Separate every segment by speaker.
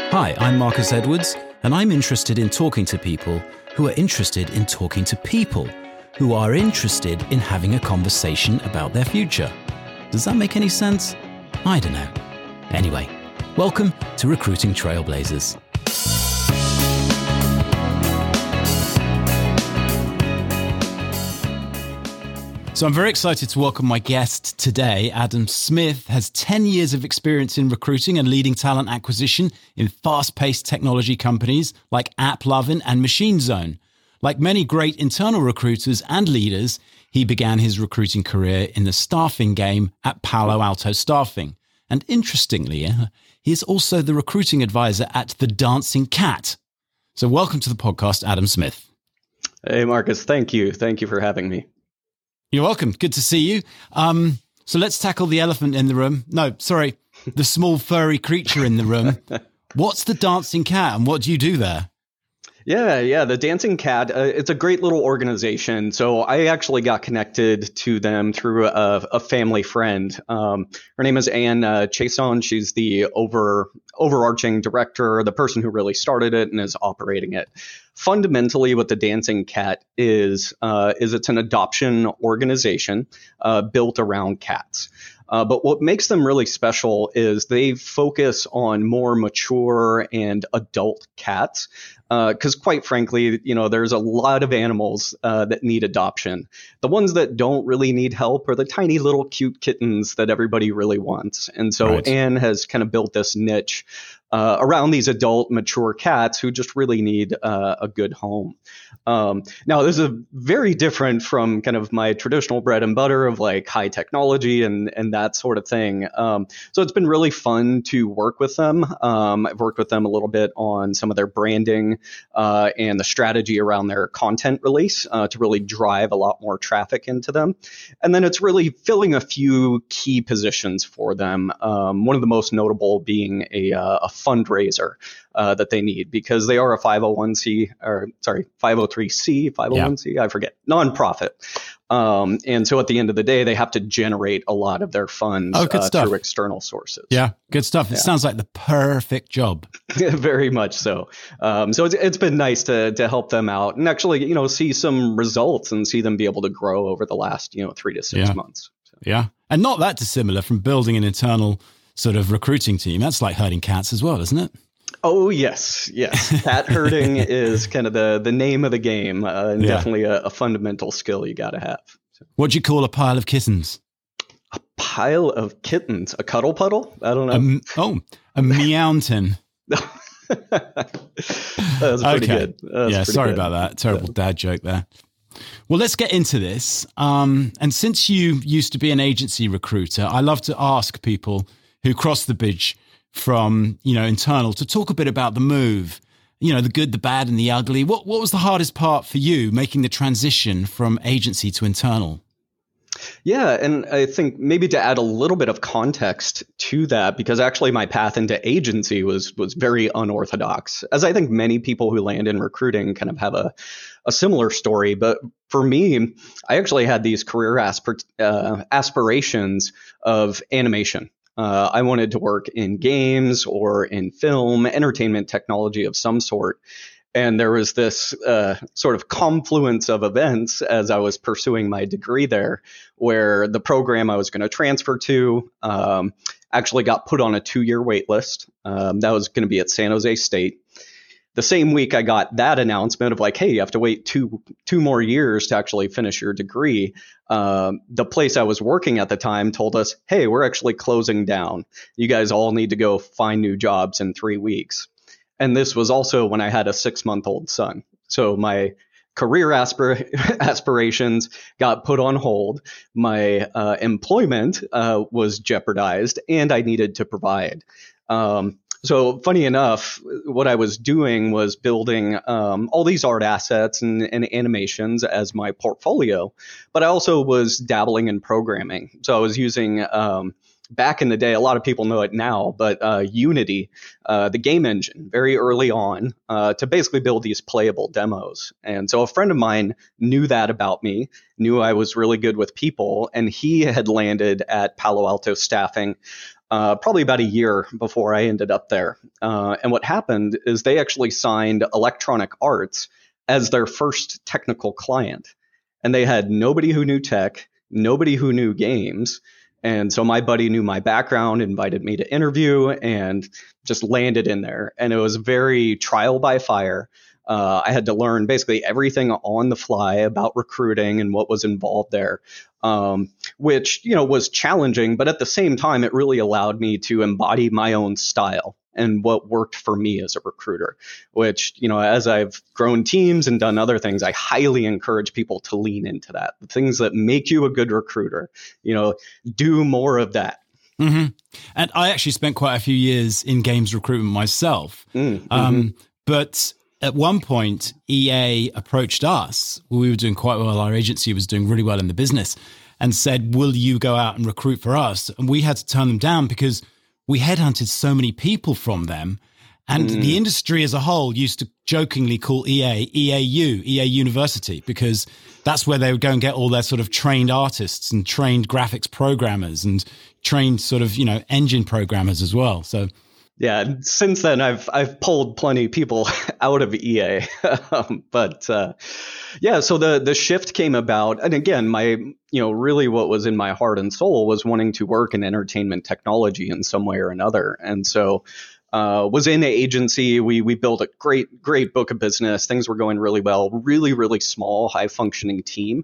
Speaker 1: Hi, I'm Marcus Edwards, and I'm interested in talking to people who are interested in talking to people who are interested in having a conversation about their future. Does that make any sense? I don't know. Anyway, welcome to Recruiting Trailblazers. So I'm very excited to welcome my guest today. Adam Smith has 10 years of experience in recruiting and leading talent acquisition in fast-paced technology companies like AppLovin and Machine Zone. Like many great internal recruiters and leaders, he began his recruiting career in the staffing game at Palo Alto Staffing. And interestingly, he is also the recruiting advisor at The Dancing Cat. So welcome to the podcast, Adam Smith.
Speaker 2: Hey, Marcus. Thank you. Thank you for having me.
Speaker 1: You're welcome. Good to see you. So let's tackle the elephant in the room. No, sorry, the small furry creature in the room. What's the Dancing Cat and what do you do there?
Speaker 2: Yeah. The Dancing Cat, it's a great little organization. So I actually got connected to them through a family friend. Her name is Anne Chason. She's the overarching director, the person who really started it and is operating it. Fundamentally, what the Dancing Cat is it's an adoption organization built around cats. But what makes them really special is they focus on more mature and adult cats. Because quite frankly, there's a lot of animals that need adoption. The ones that don't really need help are the tiny little cute kittens that everybody really wants. And so right. Anne has kind of built this niche around these adult, mature cats who just really need a good home. Now, this is very different from kind of my traditional bread and butter of like high technology and that sort of thing. So it's been really fun to work with them. I've worked with them a little bit on some of their branding and the strategy around their content release to really drive a lot more traffic into them. And then it's really filling a few key positions for them. One of the most notable being a fundraiser that they need because they are a 501c or 503c, I forget, nonprofit. And so at the end of the day, they have to generate a lot of their funds through external sources.
Speaker 1: Yeah, good stuff. It sounds like the perfect job.
Speaker 2: Very much so. So it's been nice to help them out and actually, see some results and see them be able to grow over the last, 3 to 6 months. So.
Speaker 1: Yeah. And not that dissimilar from building an internal sort of recruiting team. That's like herding cats as well, isn't it?
Speaker 2: Oh, yes. Cat herding is kind of the name of the game and definitely a fundamental skill you got to have. So.
Speaker 1: What do you call a pile of kittens?
Speaker 2: A pile of kittens? A cuddle puddle? I don't know.
Speaker 1: A meownton.
Speaker 2: That was pretty good.
Speaker 1: Sorry about that. Terrible dad joke there. Well, let's get into this. And since you used to be an agency recruiter, I love to ask people who cross the bridge from, internal to talk a bit about the move, the good, the bad, and the ugly. What was the hardest part for you making the transition from agency to internal?
Speaker 2: Yeah, and I think maybe to add a little bit of context to that, because actually my path into agency was very unorthodox, as I think many people who land in recruiting kind of have a similar story. But for me, I actually had these career aspirations of animation. I wanted to work in games or in film, entertainment technology of some sort. And there was this sort of confluence of events as I was pursuing my degree there, where the program I was going to transfer to actually got put on a 2-year wait list. That was going to be at San Jose State. The same week I got that announcement of like, hey, you have to wait two more years to actually finish your degree. The place I was working at the time told us, hey, we're actually closing down. You guys all need to go find new jobs in 3 weeks. And this was also when I had a 6-month-old son. So my career aspirations got put on hold. My employment was jeopardized and I needed to provide. So funny enough, what I was doing was building all these art assets and animations as my portfolio, but I also was dabbling in programming. So I was using, back in the day, a lot of people know it now, but Unity, the game engine, very early on, to basically build these playable demos. And so a friend of mine knew that about me, knew I was really good with people, and he had landed at Palo Alto Staffing probably about a year before I ended up there. And what happened is they actually signed Electronic Arts as their first technical client. And they had nobody who knew tech, nobody who knew games. And so my buddy knew my background, invited me to interview, and just landed in there. And it was very trial by fire. I had to learn basically everything on the fly about recruiting and what was involved there, which, was challenging. But at the same time, it really allowed me to embody my own style and what worked for me as a recruiter, which, as I've grown teams and done other things, I highly encourage people to lean into that. The things that make you a good recruiter, do more of that.
Speaker 1: Mm-hmm. And I actually spent quite a few years in games recruitment myself. But at one point, EA approached us. We were doing quite well. Our agency was doing really well in the business, and said, will you go out and recruit for us? And we had to turn them down because we headhunted so many people from them. And the industry as a whole used to jokingly call EA University, because that's where they would go and get all their sort of trained artists and trained graphics programmers and trained sort of, engine programmers as well. So
Speaker 2: yeah, since then I've pulled plenty of people out of EA, but so the shift came about, and again, my really what was in my heart and soul was wanting to work in entertainment technology in some way or another, and so was in the agency. We built a great book of business. Things were going really well. Really small, high functioning team.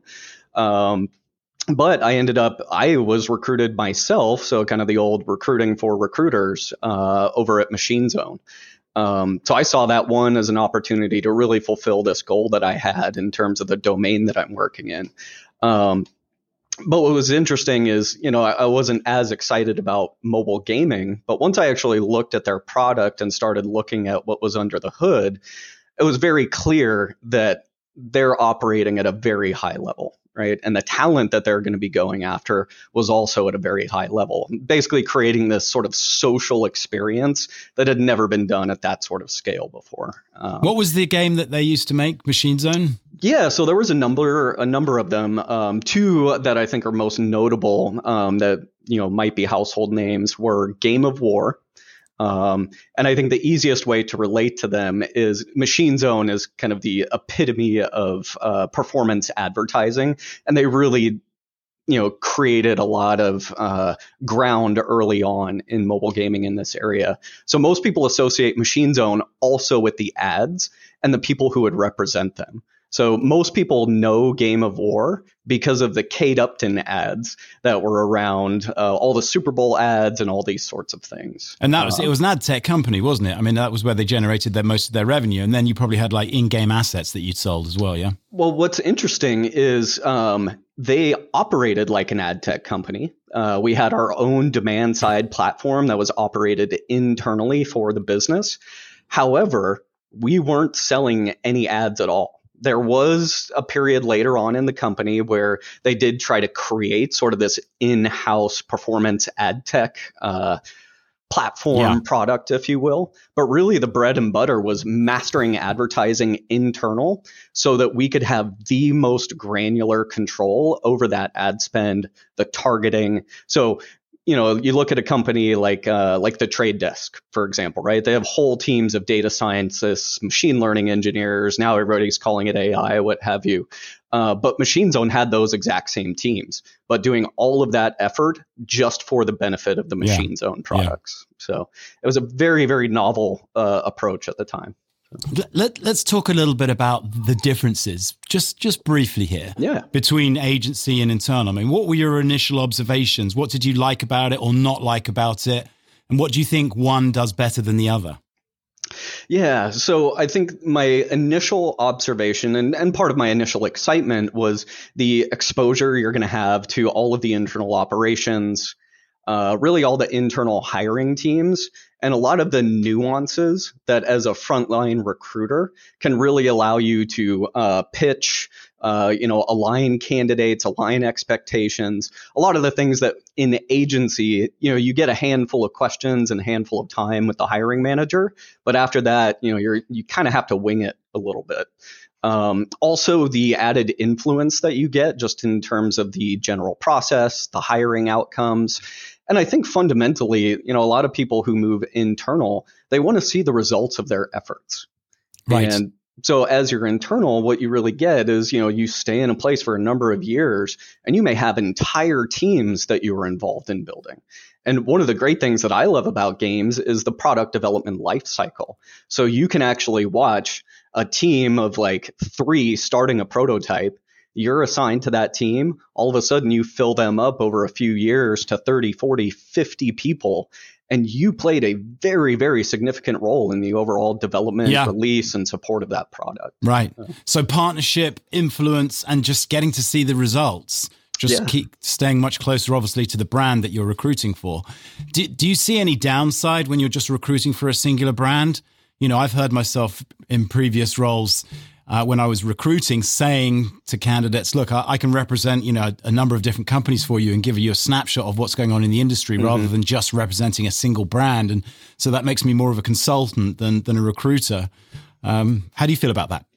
Speaker 2: But I was recruited myself, so kind of the old recruiting for recruiters over at Machine Zone. So I saw that one as an opportunity to really fulfill this goal that I had in terms of the domain that I'm working in. But what was interesting is, I wasn't as excited about mobile gaming, but once I actually looked at their product and started looking at what was under the hood, it was very clear that they're operating at a very high level. Right. And the talent that they're going to be going after was also at a very high level, basically creating this sort of social experience that had never been done at that sort of scale before.
Speaker 1: What was the game that they used to make, Machine Zone?
Speaker 2: Yeah, so there was a number of them. Two that I think are most notable that might be household names were Game of War. And I think the easiest way to relate to them is Machine Zone is kind of the epitome of performance advertising. And they really, created a lot of ground early on in mobile gaming in this area. So most people associate Machine Zone also with the ads and the people who would represent them. So most people know Game of War because of the Kate Upton ads that were around, all the Super Bowl ads and all these sorts of things.
Speaker 1: And it was an ad tech company, wasn't it? I mean, that was where they generated most of their revenue. And then you probably had like in-game assets that you'd sold as well, yeah?
Speaker 2: Well, what's interesting is they operated like an ad tech company. We had our own demand side platform that was operated internally for the business. However, we weren't selling any ads at all. There was a period later on in the company where they did try to create sort of this in-house performance ad tech platform product, if you will. But really the bread and butter was mastering advertising internal so that we could have the most granular control over that ad spend, the targeting. So you look at a company like the Trade Desk, for example, right? They have whole teams of data scientists, machine learning engineers. Now everybody's calling it AI, what have you. But Machine Zone had those exact same teams, but doing all of that effort just for the benefit of the Machine Zone products. So it was a very, very novel approach at the time.
Speaker 1: Let's talk a little bit about the differences, just briefly here, between agency and internal. I mean, what were your initial observations? What did you like about it or not like about it? And what do you think one does better than the other?
Speaker 2: Yeah, so I think my initial observation and part of my initial excitement was the exposure you're going to have to all of the internal operations, really all the internal hiring teams, and a lot of the nuances that as a frontline recruiter can really allow you to pitch, align candidates, align expectations, a lot of the things that in the agency, you get a handful of questions and a handful of time with the hiring manager. But after that, you kind of have to wing it a little bit. Also, the added influence that you get just in terms of the general process, the hiring outcomes, And I think fundamentally, a lot of people who move internal, they want to see the results of their efforts.
Speaker 1: Right.
Speaker 2: And so as you're internal, what you really get is, you stay in a place for a number of years and you may have entire teams that you were involved in building. And one of the great things that I love about games is the product development life cycle. So you can actually watch a team of like 3 starting a prototype. You're assigned to that team. All of a sudden, you fill them up over a few years to 30, 40, 50 people. And you played a very, very significant role in the overall development, release, and support of that product.
Speaker 1: Right. So partnership, influence, and just getting to see the results. Just keep staying much closer, obviously, to the brand that you're recruiting for. Do you see any downside when you're just recruiting for a singular brand? I've heard myself in previous roles when I was recruiting saying to candidates, look, I can represent, a number of different companies for you and give you a snapshot of what's going on in the industry rather than just representing a single brand. And so that makes me more of a consultant than a recruiter. How do you feel about that?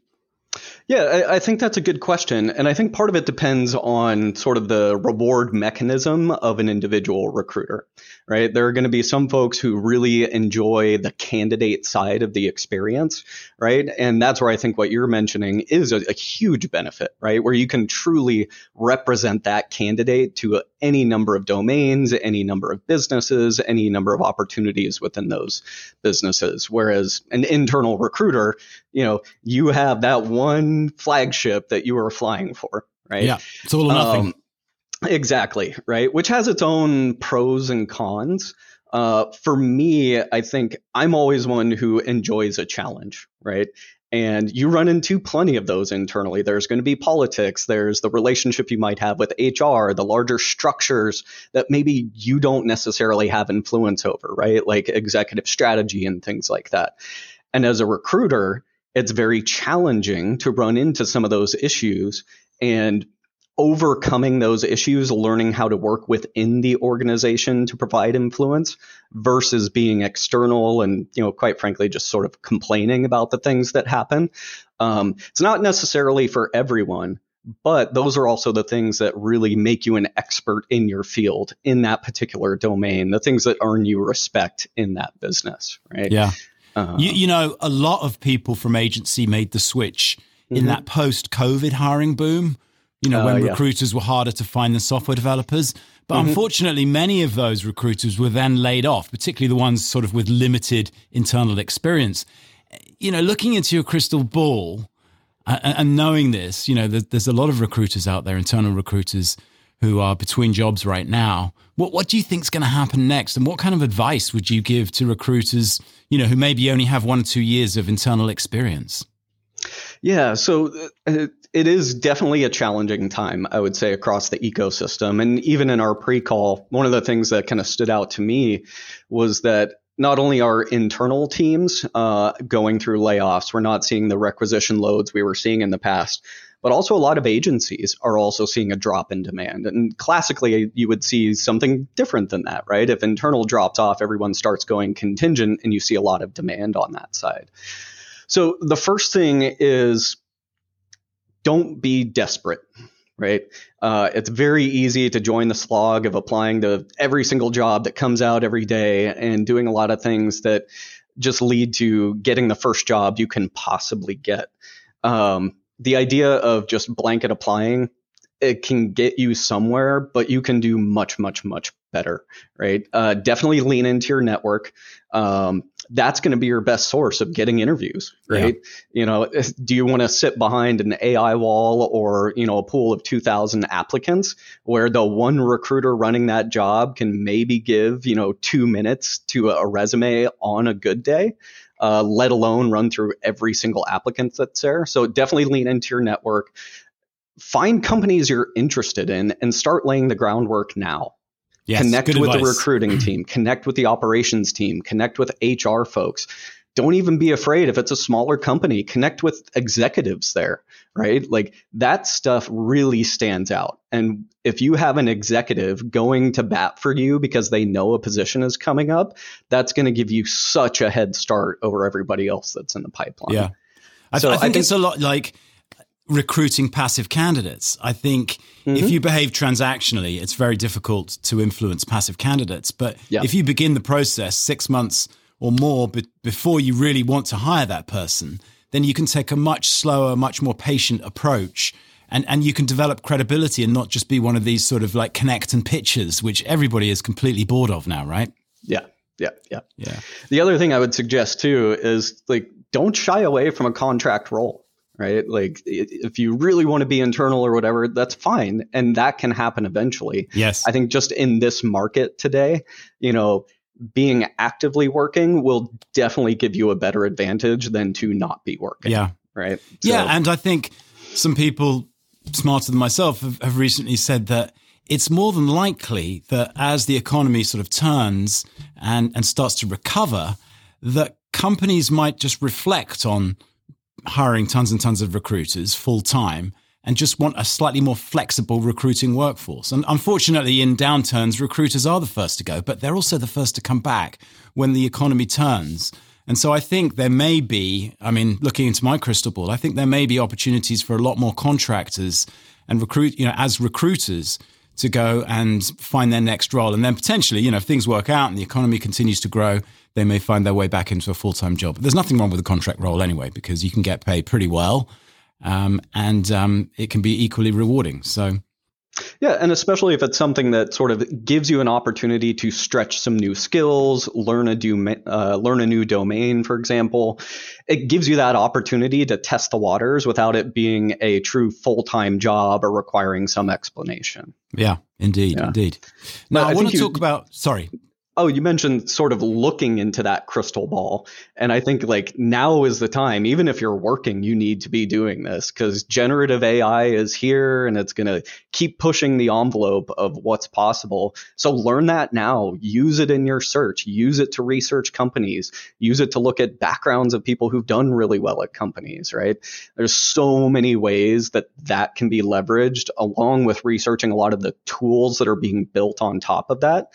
Speaker 2: Yeah, I think that's a good question. And I think part of it depends on sort of the reward mechanism of an individual recruiter, right? There are going to be some folks who really enjoy the candidate side of the experience, right? And that's where I think what you're mentioning is a huge benefit, right? Where you can truly represent that candidate to any number of domains, any number of businesses, any number of opportunities within those businesses. Whereas an internal recruiter, you have that one flagship that you are flying for, right?
Speaker 1: Yeah, it's all or nothing.
Speaker 2: Exactly, right? Which has its own pros and cons. For me, I think I'm always one who enjoys a challenge, right? And you run into plenty of those internally. There's going to be politics. There's the relationship you might have with HR, the larger structures that maybe you don't necessarily have influence over, right? Like executive strategy and things like that. And as a recruiter, it's very challenging to run into some of those issues and overcoming those issues, learning how to work within the organization to provide influence versus being external and, quite frankly, just sort of complaining about the things that happen. It's not necessarily for everyone, but those are also the things that really make you an expert in your field, in that particular domain, the things that earn you respect in that business, right?
Speaker 1: Yeah. A lot of people from agency made the switch in that post-COVID hiring boom, when recruiters were harder to find than software developers. But unfortunately, many of those recruiters were then laid off, particularly the ones sort of with limited internal experience. Looking into your crystal ball and knowing this, there's a lot of recruiters out there, internal recruiters, who are between jobs right now. What do you think is going to happen next? And what kind of advice would you give to recruiters, who maybe only have 1 or 2 years of internal experience?
Speaker 2: Yeah, so it is definitely a challenging time, I would say, across the ecosystem. And even in our pre-call, one of the things that kind of stood out to me was that not only are internal teams going through layoffs, we're not seeing the requisition loads we were seeing in the past, but also a lot of agencies are also seeing a drop in demand. And classically, you would see something different than that, right? If internal drops off, everyone starts going contingent and you see a lot of demand on that side. So the first thing is don't be desperate, right? It's very easy to join the slog of applying to every single job that comes out every day and doing a lot of things that just lead to getting the first job you can possibly get. The idea of just blanket applying, it can get you somewhere, but you can do much, much, much better, right? Definitely lean into your network. That's going to be your best source of getting interviews, right? Yeah. Do you want to sit behind an AI wall or, a pool of 2,000 applicants where the one recruiter running that job can maybe give, 2 minutes to a resume on a good day? Let alone run through every single applicant that's there. So definitely lean into your network. Find companies you're interested in and start laying the groundwork now. Yes, connect with the recruiting team, connect with the operations team, connect with HR folks. Don't even be afraid if it's a smaller company, connect with executives there, right? Like that stuff really stands out. And if you have an executive going to bat for you because they know a position is coming up, that's going to give you such a head start over everybody else that's in the pipeline.
Speaker 1: Yeah. I think it's a lot like recruiting passive candidates. I think if you behave transactionally, it's very difficult to influence passive candidates. But if you begin the process 6 months or more before you really want to hire that person, then you can take a much slower, much more patient approach. And you can develop credibility and not just be one of these sort of like connect and pitches, which everybody is completely bored of now, right?
Speaker 2: Yeah. The other thing I would suggest too is like, don't shy away from a contract role, right? Like if you really want to be internal or whatever, that's fine. And that can happen eventually.
Speaker 1: Yes.
Speaker 2: I think just in this market today, being actively working will definitely give you a better advantage than to not be working.
Speaker 1: Yeah.
Speaker 2: Right.
Speaker 1: Yeah. And I think some people smarter than myself have recently said that it's more than likely that as the economy sort of turns and starts to recover, that companies might just reflect on hiring tons and tons of recruiters full time and just want a slightly more flexible recruiting workforce. And unfortunately, in downturns, recruiters are the first to go, but they're also the first to come back when the economy turns. And so I think there may be, looking into my crystal ball, I think there may be opportunities for a lot more contractors and as recruiters to go and find their next role. And then potentially, if things work out and the economy continues to grow, they may find their way back into a full-time job. But there's nothing wrong with a contract role anyway, because you can get paid pretty well and it can be equally rewarding. So.
Speaker 2: Yeah, and especially if it's something that sort of gives you an opportunity to stretch some new skills, learn a new domain, for example. It gives you that opportunity to test the waters without it being a true full-time job or requiring some explanation.
Speaker 1: Yeah, indeed. Now, I want to talk about, sorry.
Speaker 2: Oh, you mentioned sort of looking into that crystal ball. And I think like now is the time, even if you're working, you need to be doing this because generative AI is here and it's going to keep pushing the envelope of what's possible. So learn that now, use it in your search, use it to research companies, use it to look at backgrounds of people who've done really well at companies, right? There's so many ways that can be leveraged along with researching a lot of the tools that are being built on top of that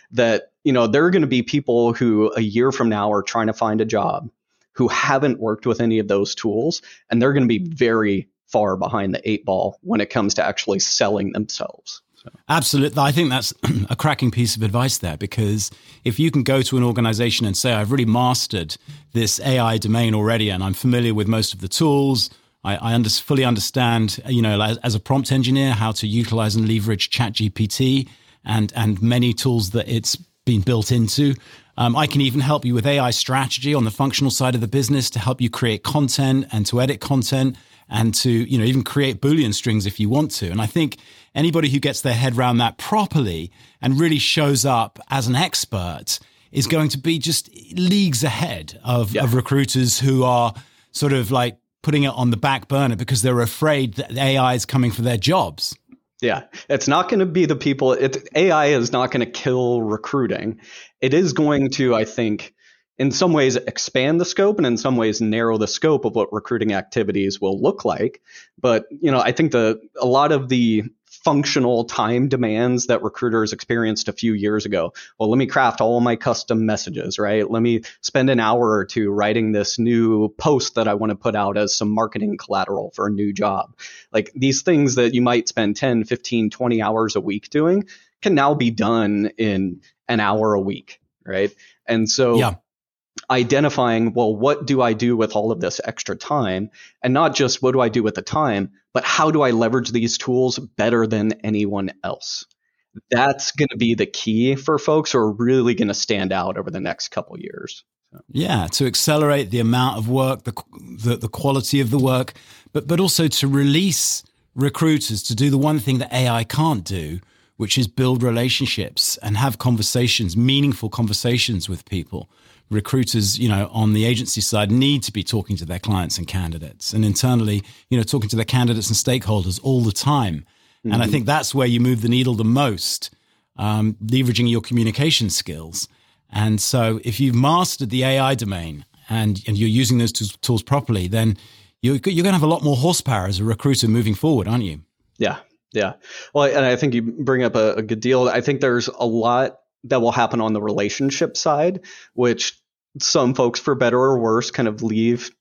Speaker 2: there are going to be people who a year from now are trying to find a job who haven't worked with any of those tools, and they're going to be very far behind the 8 ball when it comes to actually selling themselves. So.
Speaker 1: Absolutely. I think that's a cracking piece of advice there, because if you can go to an organization and say, I've really mastered this AI domain already, and I'm familiar with most of the tools, I fully understand, as a prompt engineer, how to utilize and leverage ChatGPT and many tools that it's been built into. I can even help you with AI strategy on the functional side of the business to help you create content and to edit content and to, even create Boolean strings if you want to. And I think anybody who gets their head around that properly and really shows up as an expert is going to be just leagues ahead of recruiters who are sort of like putting it on the back burner because they're afraid that AI is coming for their jobs.
Speaker 2: Yeah, it's not going to be the people. AI is not going to kill recruiting. It is going to, I think, in some ways expand the scope and in some ways narrow the scope of what recruiting activities will look like. But, I think a lot of the functional time demands that recruiters experienced a few years ago. Well, let me craft all my custom messages, right? Let me spend an hour or two writing this new post that I want to put out as some marketing collateral for a new job. Like these things that you might spend 10, 15, 20 hours a week doing can now be done in an hour a week, right? And so identifying, well, what do I do with all of this extra time? And not just what do I do with the time, but how do I leverage these tools better than anyone else? That's going to be the key for folks who are really going to stand out over the next couple of years.
Speaker 1: Yeah, to accelerate the amount of work, the quality of the work, but also to release recruiters to do the one thing that AI can't do, which is build relationships and have conversations, meaningful conversations with people. Recruiters, on the agency side need to be talking to their clients and candidates, and internally, talking to their candidates and stakeholders all the time. Mm-hmm. And I think that's where you move the needle the most, leveraging your communication skills. And so if you've mastered the AI domain and you're using those tools properly, then you're going to have a lot more horsepower as a recruiter moving forward, aren't you?
Speaker 2: Yeah. Well, and I think you bring up a good deal. I think there's a lot that will happen on the relationship side, which some folks, for better or worse, kind of leave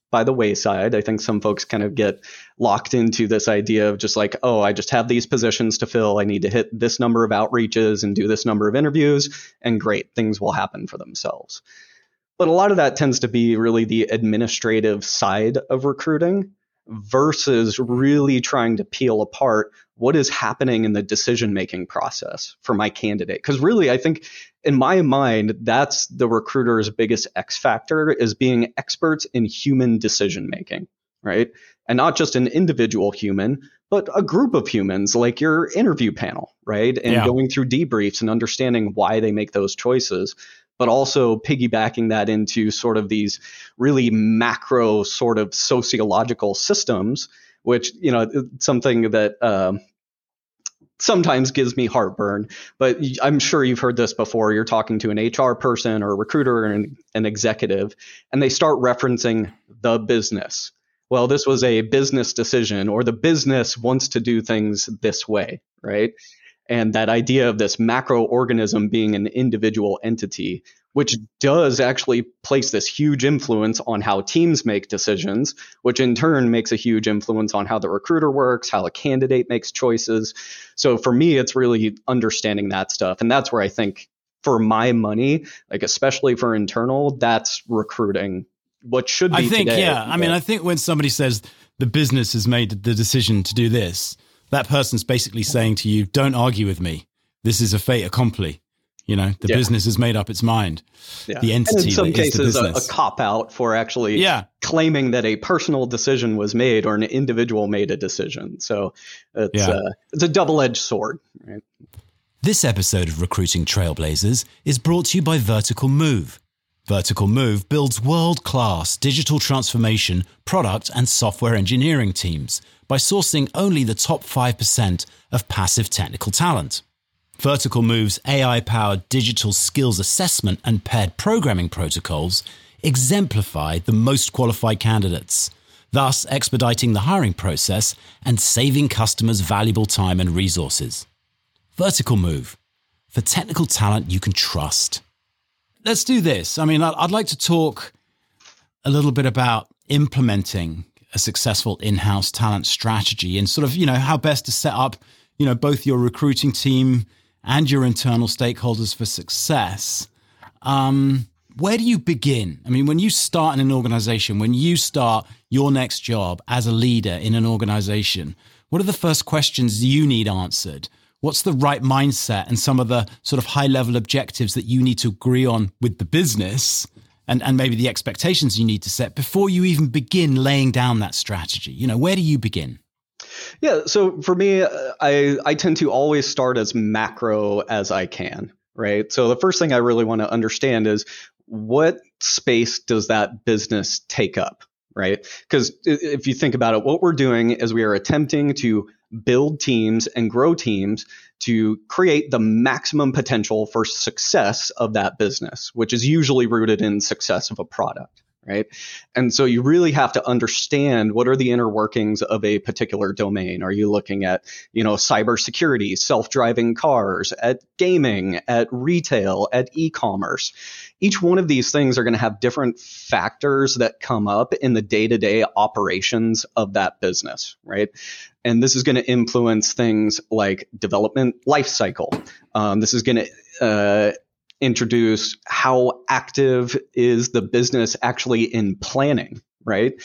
Speaker 2: by the wayside. I think some folks kind of get locked into this idea of just like, oh, I just have these positions to fill. I need to hit this number of outreaches and do this number of interviews, and great, things will happen for themselves. But a lot of that tends to be really the administrative side of recruiting versus really trying to peel apart what is happening in the decision-making process for my candidate. Because really, I think in my mind, that's the recruiter's biggest X factor, is being experts in human decision-making, right? And not just an individual human, but a group of humans like your interview panel, right? And going through debriefs and understanding why they make those choices, but also piggybacking that into sort of these really macro sort of sociological systems, which, something that sometimes gives me heartburn. But I'm sure you've heard this before. You're talking to an HR person or a recruiter or an executive, and they start referencing the business. Well, this was a business decision, or the business wants to do things this way, right? And that idea of this macro organism being an individual entity, which does actually place this huge influence on how teams make decisions, which in turn makes a huge influence on how the recruiter works, how a candidate makes choices. So for me, it's really understanding that stuff. And that's where I think for my money, like especially for internal, that's recruiting what should be today.
Speaker 1: Yeah. I mean, I think when somebody says the business has made the decision to do this, that person's basically saying to you, don't argue with me. This is a fait accompli. The business has made up its mind. Yeah. The entity, and in some cases, a
Speaker 2: cop-out for actually claiming that a personal decision was made or an individual made a decision. So it's a double-edged sword. Right?
Speaker 1: This episode of Recruiting Trailblazers is brought to you by Vertical Move. Vertical Move builds world-class digital transformation, product and software engineering teams by sourcing only the top 5% of passive technical talent. Vertical Move's AI-powered digital skills assessment and paired programming protocols exemplify the most qualified candidates, thus expediting the hiring process and saving customers valuable time and resources. Vertical Move, for technical talent you can trust. Let's do this. I mean, I'd like to talk a little bit about implementing a successful in-house talent strategy and sort of, how best to set up, both your recruiting team and your internal stakeholders for success. Where do you begin? I mean, when you start in an organization, when you start your next job as a leader in an organization, what are the first questions you need answered? What's the right mindset and some of the sort of high-level objectives that you need to agree on with the business and maybe the expectations you need to set before you even begin laying down that strategy? Where do you begin?
Speaker 2: Yeah, so for me, I tend to always start as macro as I can, right? So the first thing I really want to understand is what space does that business take up, right? Because if you think about it, what we're doing is we are attempting to build teams and grow teams to create the maximum potential for success of that business, which is usually rooted in success of a product, right? And so you really have to understand what are the inner workings of a particular domain. Are you looking at, cybersecurity, self-driving cars, at gaming, at retail, at e-commerce? Each one of these things are going to have different factors that come up in the day-to-day operations of that business, right? And this is going to influence things like development life cycle. This is going to introduce how active is the business actually in planning, right?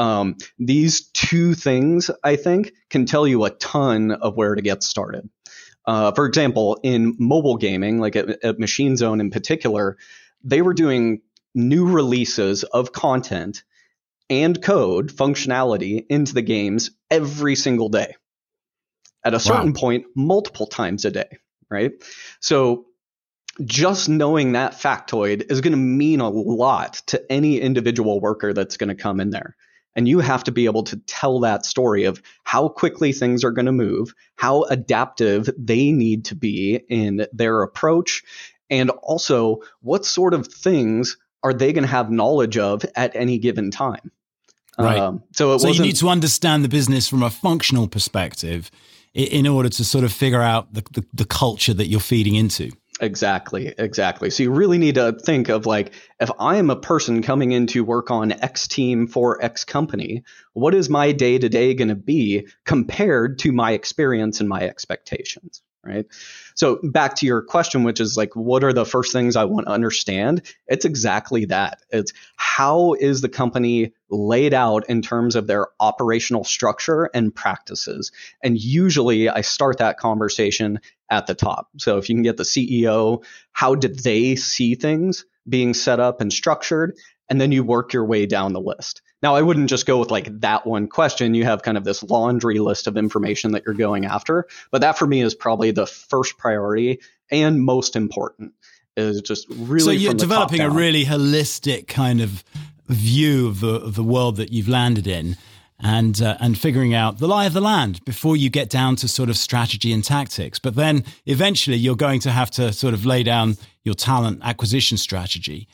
Speaker 2: These two things, I think, can tell you a ton of where to get started. For example, in mobile gaming, like at Machine Zone in particular, they were doing new releases of content and code functionality into the games every single day. At a certain point, multiple times a day, right? So just knowing that factoid is going to mean a lot to any individual worker that's going to come in there. And you have to be able to tell that story of how quickly things are going to move, how adaptive they need to be in their approach, and also what sort of things are they going to have knowledge of at any given time.
Speaker 1: Right. So you need to understand the business from a functional perspective in order to sort of figure out the culture that you're feeding into.
Speaker 2: Exactly, exactly. So you really need to think of like, if I am a person coming in to work on X team for X company, what is my day to day going to be compared to my experience and my expectations, right? So back to your question, which is like, what are the first things I want to understand? It's exactly that. It's how is the company laid out in terms of their operational structure and practices? And usually I start that conversation at the top. So if you can get the CEO, how did they see things being set up and structured? And then you work your way down the list. Now, I wouldn't just go with like that one question. You have kind of this laundry list of information that you're going after. But that for me is probably the first priority and most important, is just really.
Speaker 1: So you're
Speaker 2: from the
Speaker 1: developing
Speaker 2: top
Speaker 1: a
Speaker 2: down.
Speaker 1: really holistic kind of view of the world that you've landed in, and figuring out the lie of the land before you get down to sort of strategy and tactics. But then eventually you're going to have to sort of lay down your talent acquisition strategy.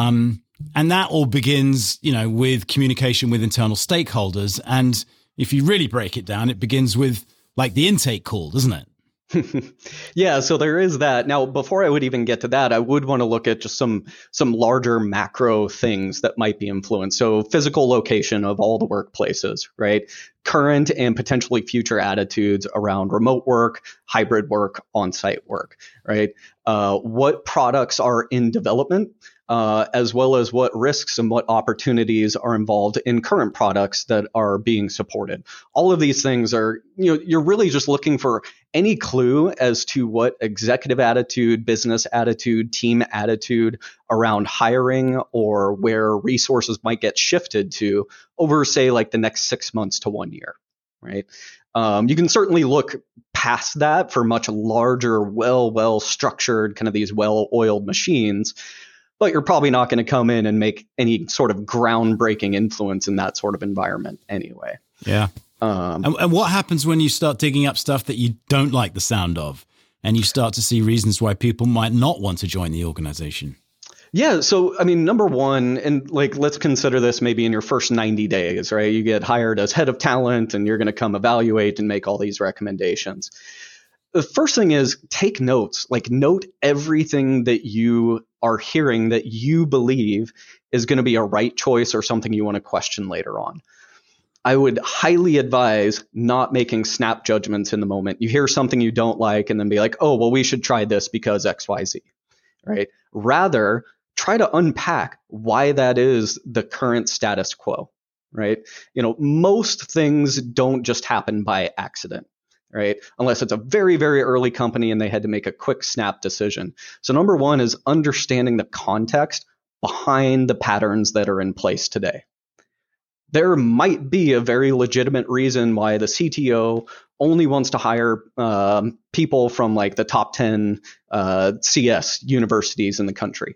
Speaker 1: And that all begins, with communication with internal stakeholders. And if you really break it down, it begins with like the intake call, doesn't it?
Speaker 2: Yeah, so there is that. Now, before I would even get to that, I would want to look at just some larger macro things that might be influenced. So physical location of all the workplaces, right? Current and potentially future attitudes around remote work, hybrid work, on-site work, right? What products are in development? As well as what risks and what opportunities are involved in current products that are being supported. All of these things are, you're really just looking for any clue as to what executive attitude, business attitude, team attitude around hiring or where resources might get shifted to over, say, like the next 6 months to 1 year, right? You can certainly look past that for much larger, well structured, kind of these well-oiled machines. But you're probably not going to come in and make any sort of groundbreaking influence in that sort of environment anyway.
Speaker 1: Yeah. And what happens when you start digging up stuff that you don't like the sound of, and you start to see reasons why people might not want to join the organization?
Speaker 2: Yeah. So, I mean, number one, and like, let's consider this maybe in your first 90 days, right? You get hired as head of talent and you're going to come evaluate and make all these recommendations. The first thing is take notes, like note everything that you are hearing that you believe is going to be a right choice or something you want to question later on. I would highly advise not making snap judgments in the moment. You hear something you don't like and then be like, oh, well, we should try this because XYZ, right? Rather, try to unpack why that is the current status quo, right? Most things don't just happen by accident, right? Unless it's a very, very early company and they had to make a quick snap decision. So number one is understanding the context behind the patterns that are in place today. There might be a very legitimate reason why the CTO only wants to hire people from like the top 10 CS universities in the country.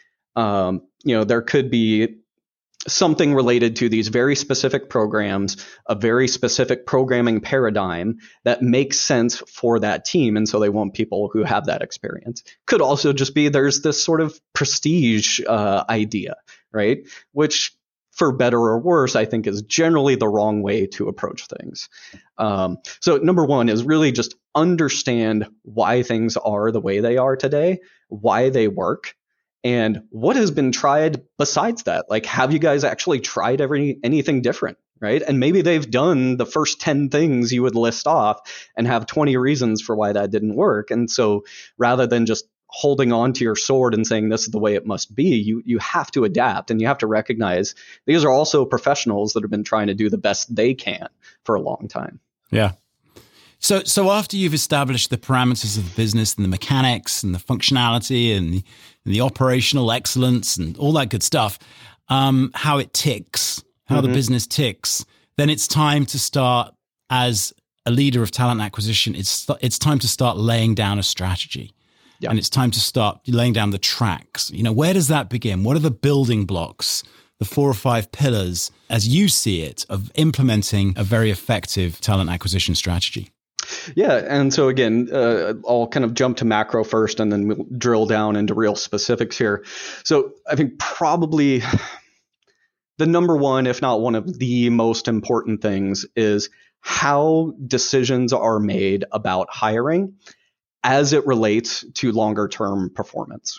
Speaker 2: There could be something related to these very specific programs, a very specific programming paradigm that makes sense for that team. And so they want people who have that experience. Could also just be there's this sort of prestige idea, right? Which, for better or worse, I think is generally the wrong way to approach things. So number one is really just understand why things are the way they are today, why they work, and what has been tried besides that. Like, have you guys actually tried anything different, right? And maybe they've done the first 10 things you would list off and have 20 reasons for why that didn't work. And so rather than just holding on to your sword and saying this is the way it must be, you have to adapt, and you have to recognize these are also professionals that have been trying to do the best they can for a long time.
Speaker 1: Yeah. So after you've established the parameters of the business and the mechanics and the functionality and the operational excellence and all that good stuff, how it ticks, how the business ticks, then it's time to start, as a leader of talent acquisition, it's time to start laying down a strategy. Yeah. And it's time to start laying down the tracks. Where does that begin? What are the building blocks, the 4 or 5 pillars, as you see it, of implementing a very effective talent acquisition strategy?
Speaker 2: Yeah. And so again, I'll kind of jump to macro first and then we'll drill down into real specifics here. So I think probably the number one, if not one of the most important things, is how decisions are made about hiring as it relates to longer term performance.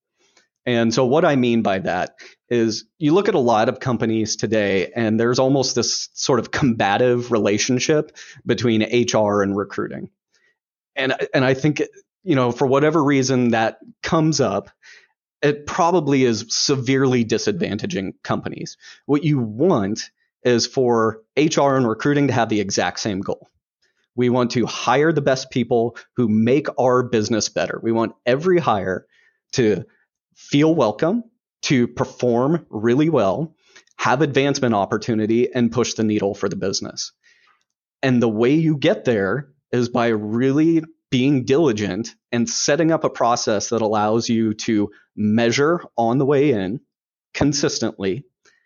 Speaker 2: And so what I mean by that is you look at a lot of companies today, and there's almost this sort of combative relationship between HR and recruiting. And I think, for whatever reason that comes up, it probably is severely disadvantaging companies. What you want is for HR and recruiting to have the exact same goal. We want to hire the best people who make our business better. We want every hire to feel welcome, to perform really well, have advancement opportunity, and push the needle for the business. And the way you get there is by really being diligent and setting up a process that allows you to measure on the way in consistently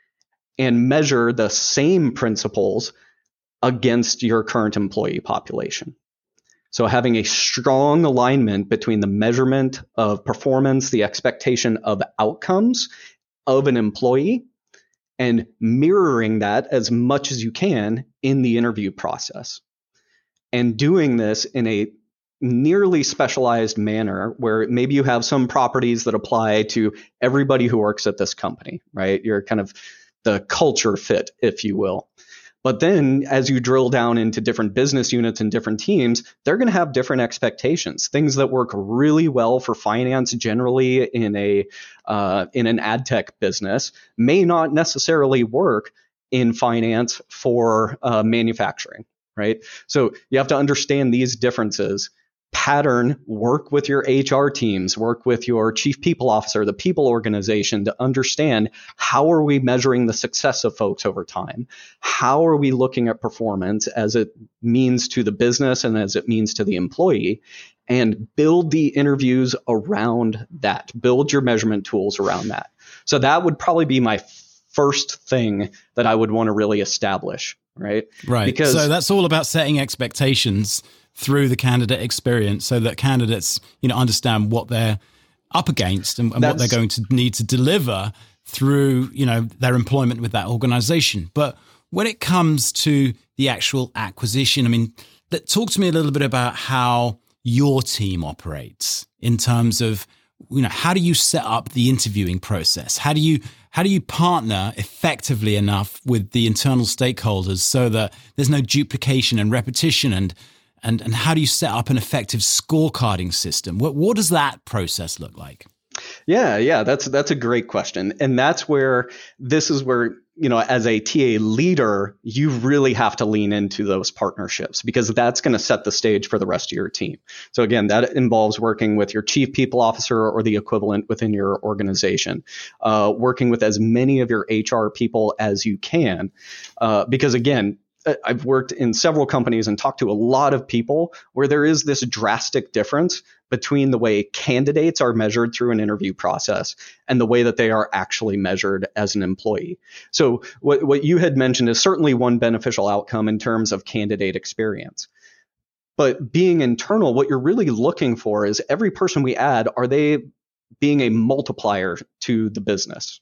Speaker 2: and measure the same principles against your current employee population. So having a strong alignment between the measurement of performance, the expectation of outcomes of an employee, and mirroring that as much as you can in the interview process. And doing this in a nearly specialized manner where maybe you have some properties that apply to everybody who works at this company, right? You're kind of the culture fit, if you will. But then as you drill down into different business units and different teams, they're going to have different expectations. Things that work really well for finance generally in an ad tech business may not necessarily work in finance for manufacturing, right? So you have to understand these differences. Pattern, work with your HR teams, work with your chief people officer, the people organization to understand how are we measuring the success of folks over time? How are we looking at performance as it means to the business and as it means to the employee? And build the interviews around that. Build your measurement tools around that. So that would probably be my first thing that I would want to really establish, right?
Speaker 1: Right. Because so that's all about setting expectations through the candidate experience so that candidates, understand what they're up against and what they're going to need to deliver through, their employment with that organization. But when it comes to the actual acquisition, talk to me a little bit about how your team operates in terms of, how do you set up the interviewing process? How do you partner effectively enough with the internal stakeholders so that there's no duplication and repetition and how do you set up an effective scorecarding system? What does that process look like?
Speaker 2: Yeah, that's a great question. And that's where as a TA leader, you really have to lean into those partnerships because that's going to set the stage for the rest of your team. So again, that involves working with your chief people officer or the equivalent within your organization, working with as many of your HR people as you can, because again, I've worked in several companies and talked to a lot of people where there is this drastic difference between the way candidates are measured through an interview process and the way that they are actually measured as an employee. So what you had mentioned is certainly one beneficial outcome in terms of candidate experience. But being internal, what you're really looking for is every person we add, are they being a multiplier to the business?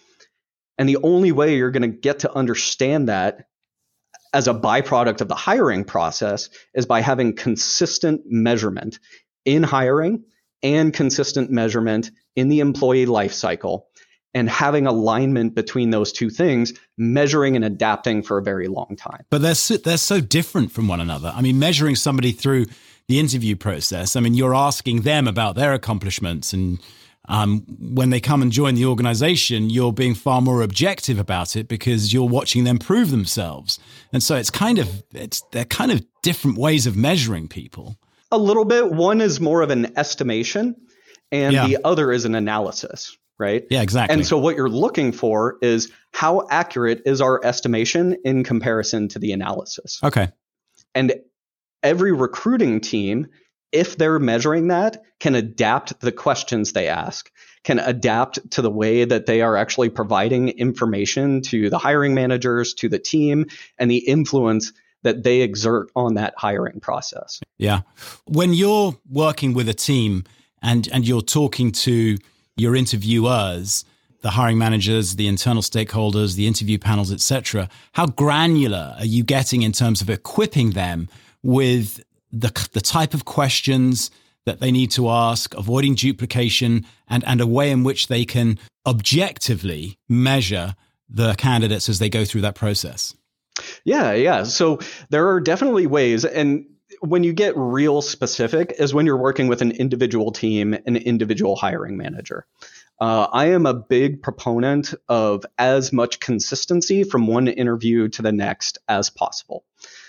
Speaker 2: And the only way you're going to get to understand that as a byproduct of the hiring process is by having consistent measurement in hiring and consistent measurement in the employee life cycle and having alignment between those two things, measuring and adapting for a very long time.
Speaker 1: But they're so different from one another. Measuring somebody through the interview process, you're asking them about their accomplishments and when they come and join the organization, you're being far more objective about it because you're watching them prove themselves. And so they're kind of different ways of measuring people.
Speaker 2: A little bit. One is more of an estimation and the other is an analysis, right?
Speaker 1: Yeah, exactly.
Speaker 2: And so what you're looking for is how accurate is our estimation in comparison to the analysis.
Speaker 1: Okay.
Speaker 2: And every recruiting team, if they're measuring that, can adapt the questions they ask, can adapt to the way that they are actually providing information to the hiring managers, to the team, and the influence that they exert on that hiring process.
Speaker 1: Yeah. When you're working with a team and you're talking to your interviewers, the hiring managers, the internal stakeholders, the interview panels, etc., how granular are you getting in terms of equipping them with the type of questions, that they need to ask, avoiding duplication, and a way in which they can objectively measure the candidates as they go through that process?
Speaker 2: Yeah. So there are definitely ways. And when you get real specific is when you're working with an individual team, an individual hiring manager. I am a big proponent of as much consistency from one interview to the next as possible.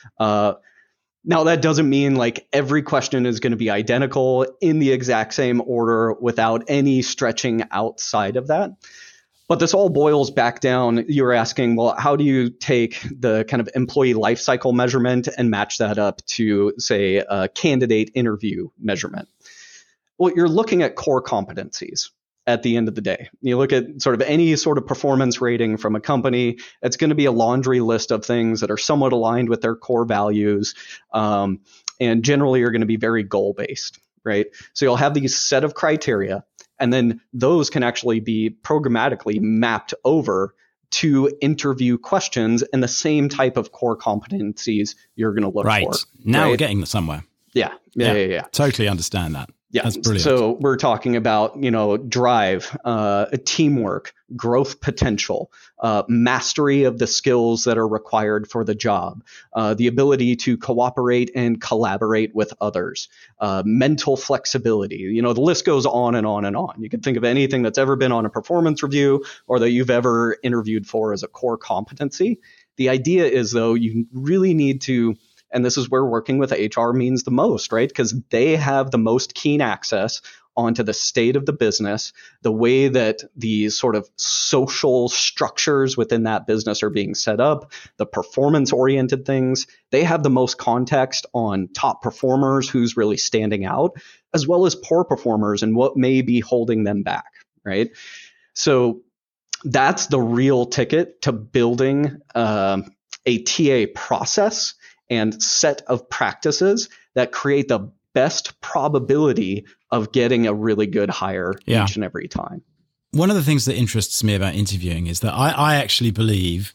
Speaker 2: Now, that doesn't mean like every question is going to be identical in the exact same order without any stretching outside of that. But this all boils back down. You're asking, well, how do you take the kind of employee lifecycle measurement and match that up to, say, a candidate interview measurement? Well, you're looking at core competencies at the end of the day. You look at sort of any sort of performance rating from a company, it's going to be a laundry list of things that are somewhat aligned with their core values. And generally are going to be very goal-based, right? So you'll have these set of criteria, and then those can actually be programmatically mapped over to interview questions and the same type of core competencies you're going to look for.
Speaker 1: Now we're getting somewhere.
Speaker 2: Yeah.
Speaker 1: Totally understand that.
Speaker 2: Yeah.
Speaker 1: That's brilliant.
Speaker 2: So we're talking about, drive, teamwork, growth potential, mastery of the skills that are required for the job, the ability to cooperate and collaborate with others, mental flexibility. The list goes on and on and on. You can think of anything that's ever been on a performance review or that you've ever interviewed for as a core competency. The idea is, though, you really need to, and this is where working with HR means the most, right? Because they have the most keen access onto the state of the business, the way that the sort of social structures within that business are being set up, the performance-oriented things. They have the most context on top performers, who's really standing out, as well as poor performers and what may be holding them back, right? So that's the real ticket to building a TA process and set of practices that create the best probability of getting a really good hire each and every time.
Speaker 1: One of the things that interests me about interviewing is that I actually believe,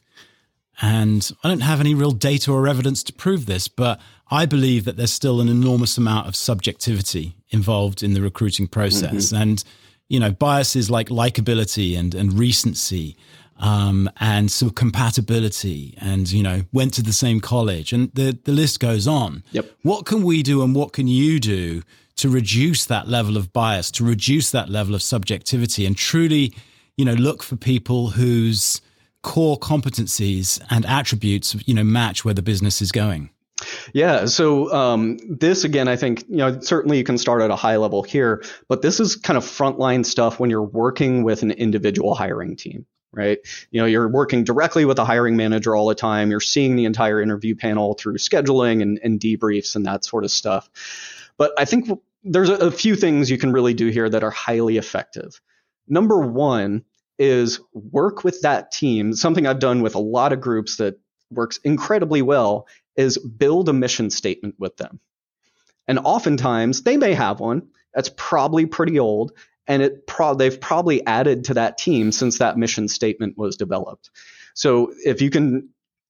Speaker 1: and I don't have any real data or evidence to prove this, but I believe that there's still an enormous amount of subjectivity involved in the recruiting process. Mm-hmm. And, biases like likability and recency, and some compatibility and, went to the same college, and the list goes on.
Speaker 2: Yep.
Speaker 1: What can we do and what can you do to reduce that level of bias, to reduce that level of subjectivity and truly, look for people whose core competencies and attributes, match where the business is going?
Speaker 2: Yeah. So this, again, I think, certainly you can start at a high level here, but this is kind of frontline stuff when you're working with an individual hiring team. Right. You're working directly with the hiring manager all the time. You're seeing the entire interview panel through scheduling and debriefs and that sort of stuff. But I think there's a few things you can really do here that are highly effective. Number one is work with that team. Something I've done with a lot of groups that works incredibly well is build a mission statement with them. And oftentimes they may have one that's probably pretty old. And they've probably added to that team since that mission statement was developed. So if you can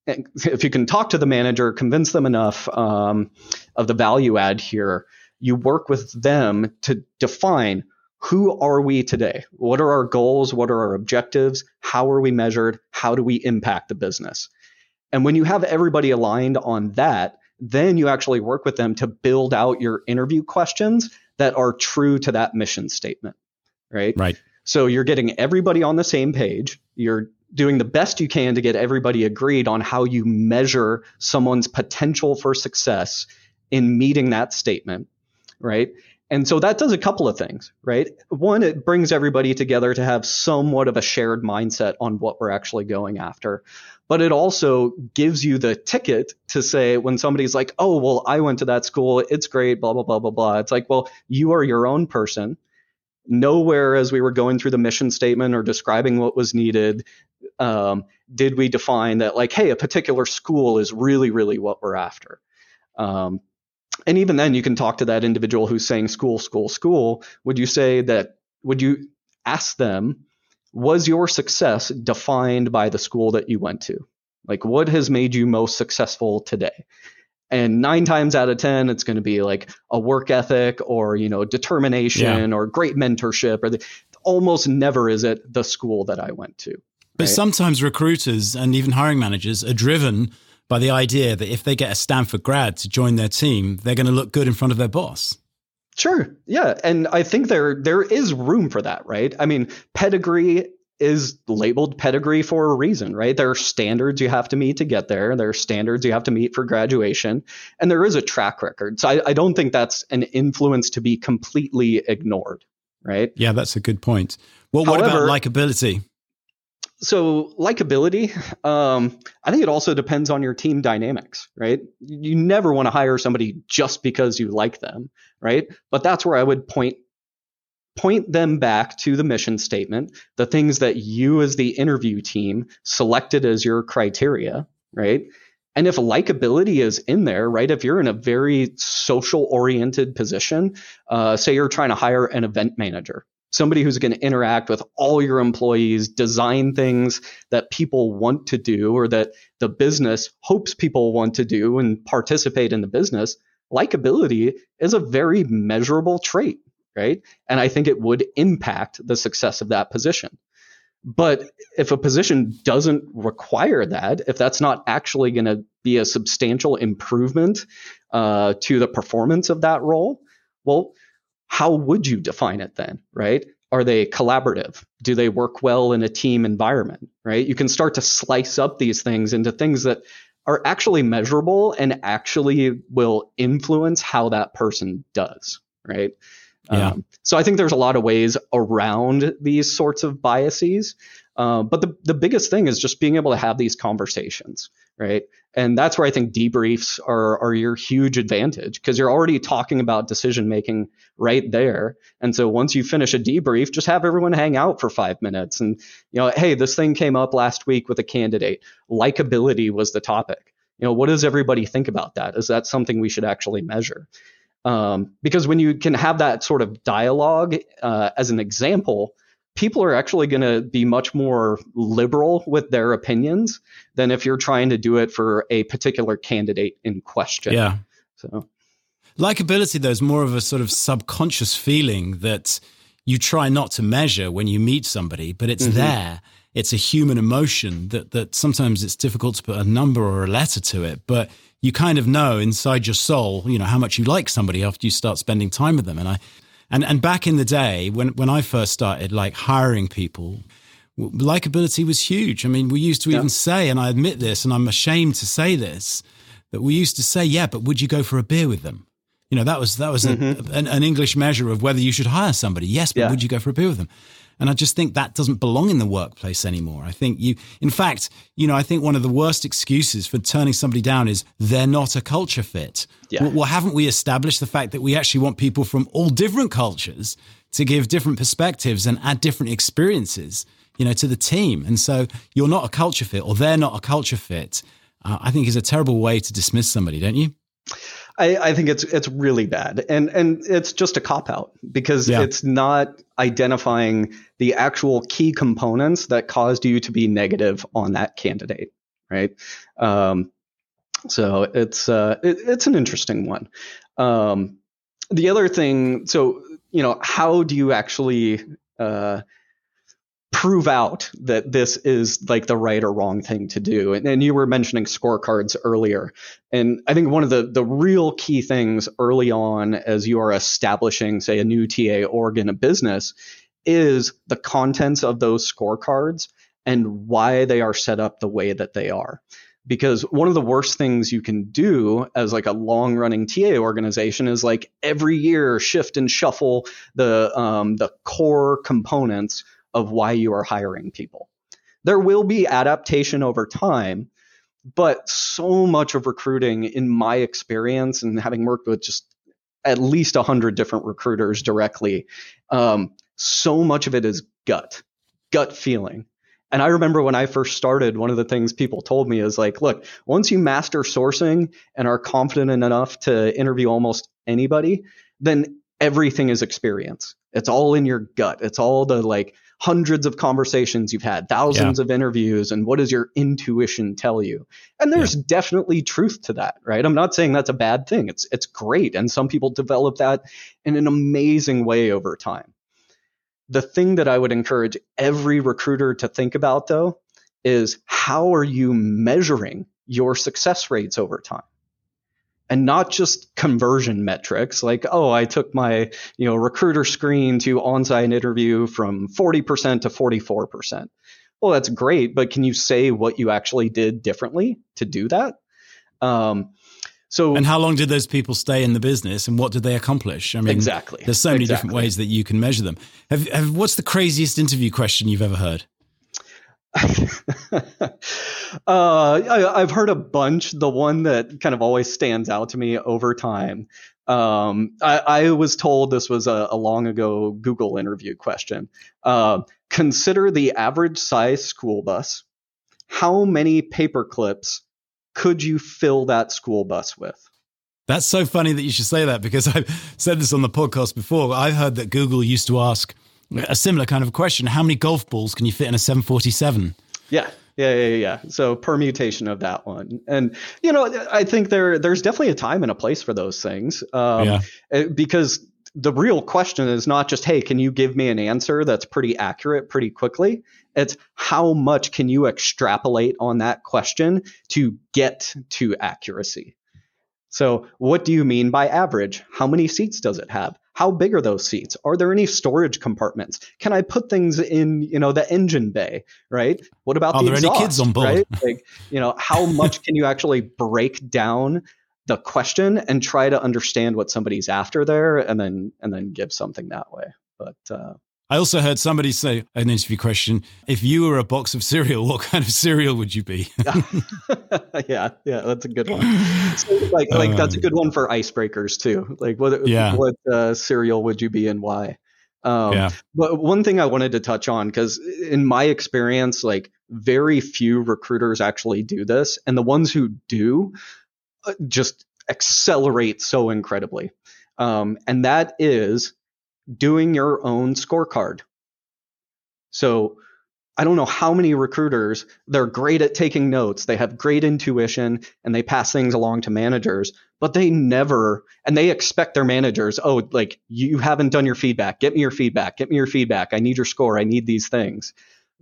Speaker 2: talk to the manager, convince them enough of the value add here, you work with them to define, who are we today? What are our goals? What are our objectives? How are we measured? How do we impact the business? And when you have everybody aligned on that, then you actually work with them to build out your interview questions that are true to that mission statement. Right. So you're getting everybody on the same page. You're doing the best you can to get everybody agreed on how you measure someone's potential for success in meeting that statement. Right. And so that does a couple of things, right? One, it brings everybody together to have somewhat of a shared mindset on what we're actually going after. But it also gives you the ticket to say, when somebody's like, oh, well, I went to that school, it's great, blah, blah, blah, blah, blah. It's like, well, you are your own person. Nowhere as we were going through the mission statement or describing what was needed, did we define that, like, hey, a particular school is really, really what we're after. And even then you can talk to that individual who's saying school. Would you ask them, was your success defined by the school that you went to? Like, what has made you most successful today? And 9 times out of 10, it's going to be like a work ethic or, determination or great mentorship. Almost never is it the school that I went to.
Speaker 1: But sometimes recruiters and even hiring managers are driven by the idea that if they get a Stanford grad to join their team, they're going to look good in front of their boss.
Speaker 2: Sure. Yeah. And I think there is room for that, right? I mean, pedigree is labeled pedigree for a reason, right? There are standards you have to meet to get there. There are standards you have to meet for graduation. And there is a track record. So I don't think that's an influence to be completely ignored, right?
Speaker 1: Yeah, that's a good point. Well, what about likability?
Speaker 2: So likability, I think it also depends on your team dynamics, right? You never want to hire somebody just because you like them, right? But that's where I would point them back to the mission statement, the things that you as the interview team selected as your criteria, right? And if likability is in there, right? If you're in a very social oriented position, say you're trying to hire an event manager, somebody who's going to interact with all your employees, design things that people want to do or that the business hopes people want to do and participate in the business, likability is a very measurable trait, right? And I think it would impact the success of that position. But if a position doesn't require that, if that's not actually going to be a substantial improvement to the performance of that role, well, how would you define it then, right? Are they collaborative? Do they work well in a team environment, right? You can start to slice up these things into things that are actually measurable and actually will influence how that person does, right?
Speaker 1: Yeah.
Speaker 2: So I think there's a lot of ways around these sorts of biases. But the biggest thing is just being able to have these conversations, right? And that's where I think debriefs are your huge advantage because you're already talking about decision making right there. And so once you finish a debrief, just have everyone hang out for 5 minutes and, hey, this thing came up last week with a candidate. Likability was the topic. What does everybody think about that? Is that something we should actually measure? Because when you can have that sort of dialogue as an example, people are actually going to be much more liberal with their opinions than if you're trying to do it for a particular candidate in question.
Speaker 1: Yeah.
Speaker 2: So
Speaker 1: likability, though, is more of a sort of subconscious feeling that you try not to measure when you meet somebody, but it's there. It's a human emotion that sometimes it's difficult to put a number or a letter to it, but you kind of know inside your soul, how much you like somebody after you start spending time with them. And back in the day when I first started hiring people, likability was huge. I mean, we used to even say, and I admit this, and I'm ashamed to say this, that we used to say, yeah, but would you go for a beer with them? That was an English measure of whether you should hire somebody. Yes, but would you go for a beer with them? And I just think that doesn't belong in the workplace anymore. I think I think one of the worst excuses for turning somebody down is they're not a culture fit. Yeah. Well, haven't we established the fact that we actually want people from all different cultures to give different perspectives and add different experiences, to the team? And so you're not a culture fit or they're not a culture fit, I think is a terrible way to dismiss somebody, don't you?
Speaker 2: I think it's really bad. And it's just a cop-out because it's not identifying the actual key components that caused you to be negative on that candidate, right? So it's an interesting one. The other thing, so, how do you actually prove out that this is the right or wrong thing to do? And you were mentioning scorecards earlier. And I think one of the real key things early on as you are establishing, say, a new TA org in a business is the contents of those scorecards and why they are set up the way that they are. Because one of the worst things you can do as a long running TA organization is every year shift and shuffle the core components of why you are hiring people. There will be adaptation over time, but so much of recruiting, in my experience and having worked with just at least 100 different recruiters directly, so much of it is gut feeling. And I remember when I first started, one of the things people told me is look, once you master sourcing and are confident enough to interview almost anybody, then everything is experience. It's all in your gut. It's all the hundreds of conversations you've had, thousands of interviews, and what does your intuition tell you? And there's definitely truth to that, right? I'm not saying that's a bad thing. It's great. And some people develop that in an amazing way over time. The thing that I would encourage every recruiter to think about, though, is how are you measuring your success rates over time? And not just conversion metrics like, oh, I took my recruiter screen to on-site interview from 40% to 44%. Well, that's great, but can you say what you actually did differently to do that?
Speaker 1: And how long did those people stay in the business, and what did they accomplish? I mean,
Speaker 2: exactly.
Speaker 1: There's so many different ways that you can measure them. What's the craziest interview question you've ever heard?
Speaker 2: I've heard a bunch. The one that kind of always stands out to me over time. I was told this was a long ago Google interview question. Consider the average size school bus. How many paper clips could you fill that school bus with?
Speaker 1: That's so funny that you should say that, because I've said this on the podcast before. I've heard that Google used to ask a similar kind of question. How many golf balls can you fit in a 747?
Speaker 2: Yeah. So permutation of that one. And, I think there's definitely a time and a place for those things. Because the real question is not just, hey, can you give me an answer that's pretty accurate pretty quickly? It's how much can you extrapolate on that question to get to accuracy? So what do you mean by average? How many seats does it have? How big are those seats? Are there any storage compartments? Can I put things in, the engine bay, right? What about the exhaust?
Speaker 1: Are there any kids on board?
Speaker 2: Right? How much can you actually break down the question and try to understand what somebody's after there, and then give something that way? But
Speaker 1: I also heard somebody say, an interview question, if you were a box of cereal, what kind of cereal would you be?
Speaker 2: Yeah, that's a good one. So that's a good one for icebreakers too. Like what cereal would you be and why? But one thing I wanted to touch on, because in my experience, like very few recruiters actually do this, and the ones who do just accelerate so incredibly. And that is doing your own scorecard. So I don't know how many recruiters, they're great at taking notes, they have great intuition, and they pass things along to managers, but they expect their managers, oh, like, you haven't done your feedback. Get me your feedback. I need your score. I need these things.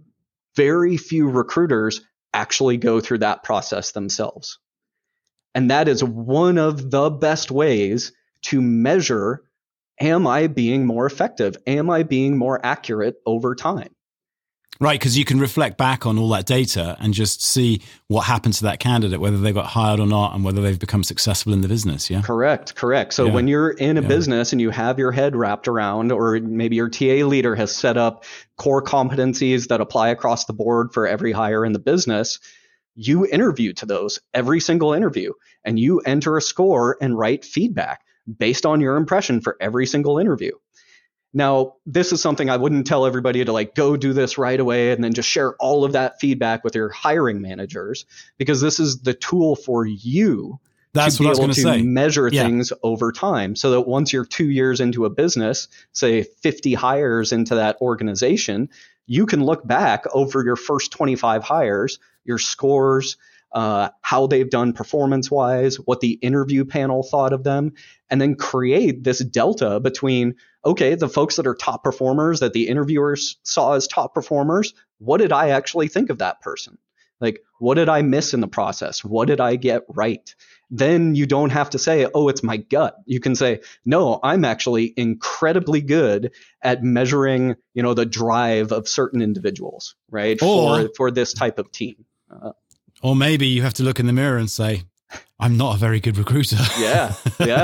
Speaker 2: Very few recruiters actually go through that process themselves. And that is one of the best ways to measure, am I being more effective? Am I being more accurate over time?
Speaker 1: Right, because you can reflect back on all that data and just see what happened to that candidate, whether they got hired or not, and whether they've become successful in the business. Yeah,
Speaker 2: correct. So when you're in a business and you have your head wrapped around, or maybe your TA leader has set up core competencies that apply across the board for every hire in the business, you interview to those every single interview, and you enter a score and write feedback based on your impression for every single interview. Now, this is something I wouldn't tell everybody to go do this right away and then just share all of that feedback with your hiring managers, because this is the tool for you to be able to measure things over time, so that once you're 2 years into a business, say 50 hires into that organization, you can look back over your first 25 hires, your scores, how they've done performance-wise, what the interview panel thought of them, and then create this delta between, okay, the folks that are top performers that the interviewers saw as top performers, what did I actually think of that person? Like, what did I miss in the process? What did I get right? Then you don't have to say, oh, it's my gut. You can say, no, I'm actually incredibly good at measuring, the drive of certain individuals, right? For this type of team.
Speaker 1: Or maybe you have to look in the mirror and say, I'm not a very good recruiter.
Speaker 2: Yeah.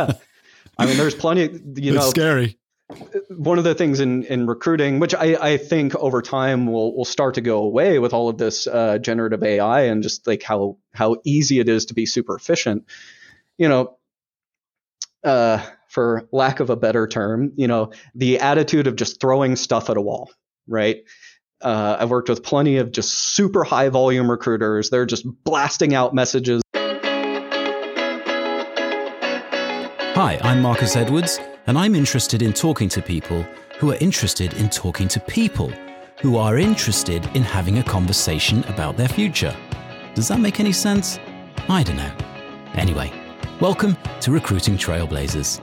Speaker 2: I mean, there's plenty,
Speaker 1: It's scary.
Speaker 2: One of the things in recruiting, which I think over time will start to go away with all of this generative AI and just like how easy it is to be super efficient, for lack of a better term, the attitude of just throwing stuff at a wall, right? I've worked with plenty of just super high volume recruiters. They're just blasting out messages.
Speaker 3: Hi, I'm Marcus Edwards, and I'm interested in talking to people who are interested in talking to people. who are interested in having a conversation about their future. Does that make any sense? I don't know. Anyway, welcome to Recruiting Trailblazers.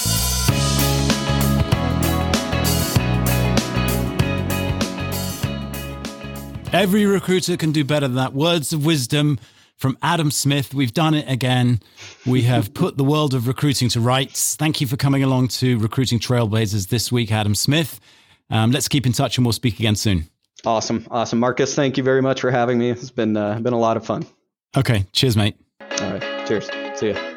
Speaker 1: Every recruiter can do better than that. Words of wisdom from Adam Smith. We've done it again. We have put the world of recruiting to rights. Thank you for coming along to Recruiting Trailblazers this week, Adam Smith. Let's keep in touch and we'll speak again soon.
Speaker 2: Awesome. Marcus, thank you very much for having me. It's been a lot of fun.
Speaker 1: Okay. Cheers, mate.
Speaker 2: All right. Cheers. See ya.